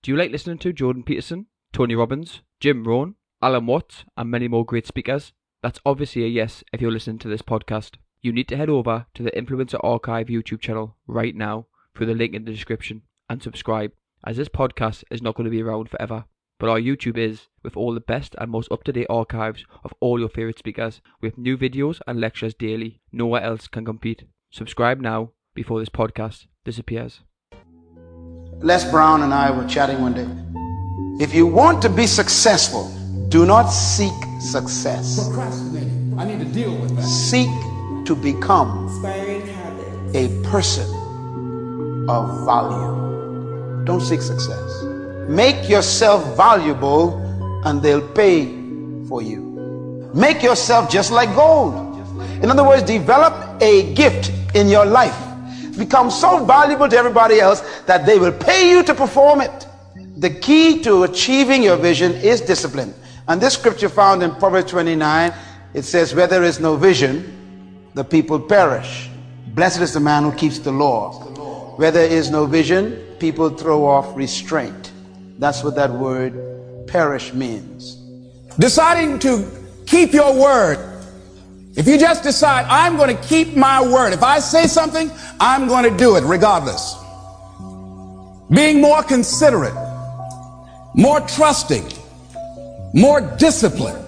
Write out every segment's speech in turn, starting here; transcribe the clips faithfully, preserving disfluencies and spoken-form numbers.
Do you like listening to Jordan Peterson, Tony Robbins, Jim Rohn, Alan Watts, and many more great speakers? That's obviously a yes if you're listening to this podcast. You need to head over to the Influencer Archive YouTube channel right now through the link in the description and subscribe, as this podcast is not going to be around forever. But our YouTube is, with all the best and most up-to-date archives of all your favourite speakers, with new videos and lectures daily. Nowhere else can compete. Subscribe now before this podcast disappears. Les Brown and I were chatting one day. If you want to be successful, do not seek success. Procrastinating. I need to deal with that. Seek to become Inspiring habits. a person of value. Don't seek success. Make yourself valuable and they'll pay for you. Make yourself just like gold. In other words, develop a gift in your life. Become so valuable to everybody else that they will pay you to perform it. The key to achieving your vision is discipline. And this scripture found in Proverbs twenty-nine, it says, where there is no vision, the people perish. Blessed is the man who keeps the law. Where there is no vision, people throw off restraint. That's what that word perish means. Deciding to keep your word. If you just decide, I'm going to keep my word. If I say something, I'm going to do it regardless. Being more considerate, more trusting, more disciplined,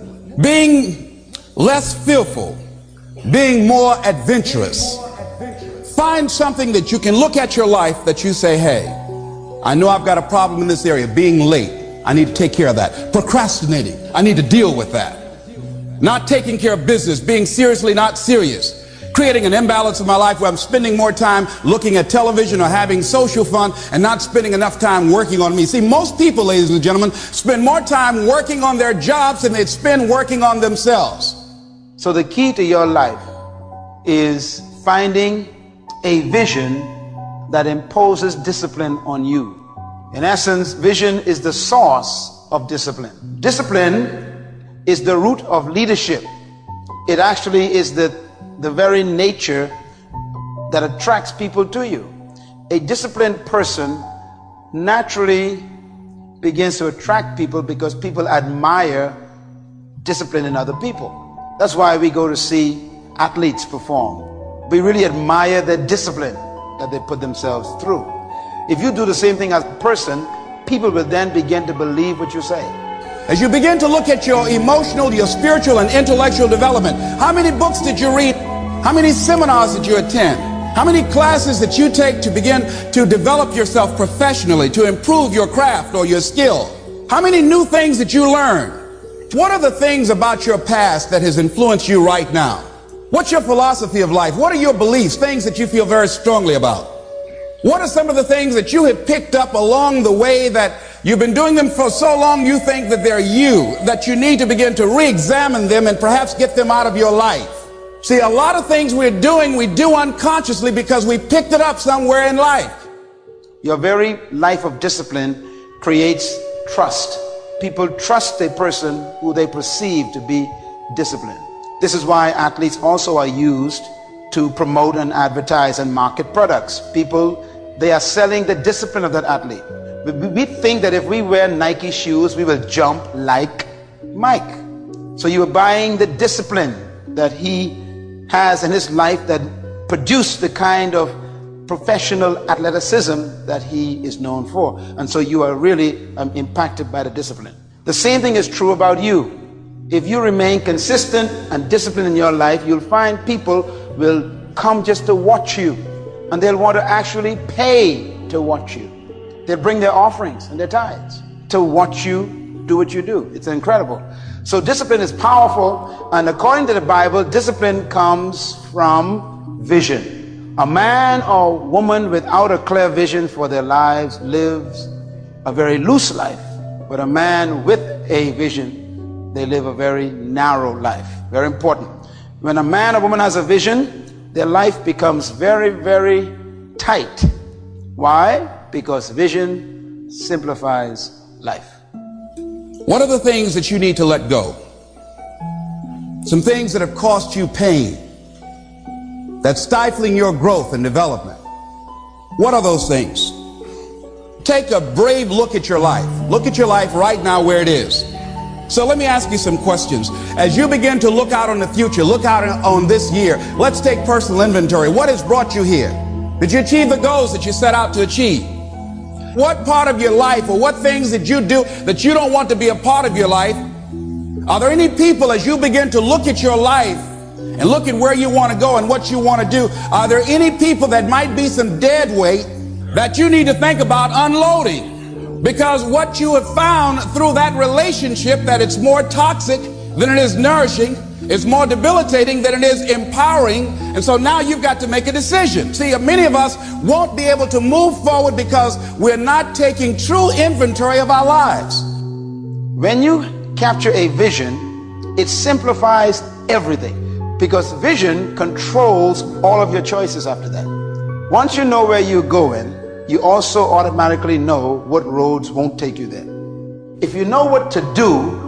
being less fearful, being more adventurous. Find something that you can look at your life that you say, hey, I know I've got a problem in this area. Being late, I need to take care of that. Procrastinating, I need to deal with that. Not taking care of business, being seriously not serious, creating an imbalance in my life where I'm spending more time looking at television or having social fun and not spending enough time working on me. See, most people, ladies and gentlemen, spend more time working on their jobs than they'd spend working on themselves. So the key to your life is finding a vision that imposes discipline on you. In essence, vision is the source of discipline. Discipline is the root of leadership. It actually is the, the very nature that attracts people to you. A disciplined person naturally begins to attract people because people admire discipline in other people. That's why we go to see athletes perform. We really admire the discipline that they put themselves through. If you do the same thing as a person, people will then begin to believe what you say. As you begin to look at your emotional, your spiritual, and intellectual development, how many books did you read? How many seminars did you attend? How many classes that you take to begin to develop yourself professionally, to improve your craft or your skill? How many new things that you learn? What are the things about your past that has influenced you right now? What's your philosophy of life? What are your beliefs, things that you feel very strongly about? What are some of the things that you have picked up along the way that you've been doing them for so long you think that they're you, that you need to begin to re-examine them and perhaps get them out of your life? See, a lot of things we're doing, we do unconsciously because we picked it up somewhere in life. Your very life of discipline creates trust. People trust a person who they perceive to be disciplined. This is why athletes also are used to promote and advertise and market products. People, they are selling the discipline of that athlete. We think that if we wear Nike shoes, we will jump like Mike. So you are buying the discipline that he has in his life that produced the kind of professional athleticism that he is known for. And so you are really um, impacted by the discipline. The same thing is true about you. If you remain consistent and disciplined in your life, you'll find people will come just to watch you, and they'll want to actually pay to watch you. They'll bring their offerings and their tithes to watch you do what you do. It's incredible. So discipline is powerful, and according to the Bible, discipline comes from vision. A man or woman without a clear vision for their lives lives a very loose life, but a man with a vision, they live a very narrow life. Very important. When a man or woman has a vision, their life becomes very, very tight. Why? Because vision simplifies life. What are the things that you need to let go? Some things that have cost you pain, that's stifling your growth and development. What are those things? take a brave look at your life. Look at your life right now where it is. So let me ask you some questions. As you begin to look out on the future, look out on this year, let's take personal inventory. What has brought you here? Did you achieve the goals that you set out to achieve? What part of your life or what things did you do that you don't want to be a part of your life? Are there any people, as you begin to look at your life and look at where you want to go and what you want to do, are there any people that might be some dead weight that you need to think about unloading? Because what you have found through that relationship, that it's more toxic than it is nourishing, it's more debilitating than it is empowering. And so now you've got to make a decision. See, many of us won't be able to move forward because we're not taking true inventory of our lives. When you capture a vision, it simplifies everything, because vision controls all of your choices after that. Once you know where you're going, you also automatically know what roads won't take you there. If you know what to do,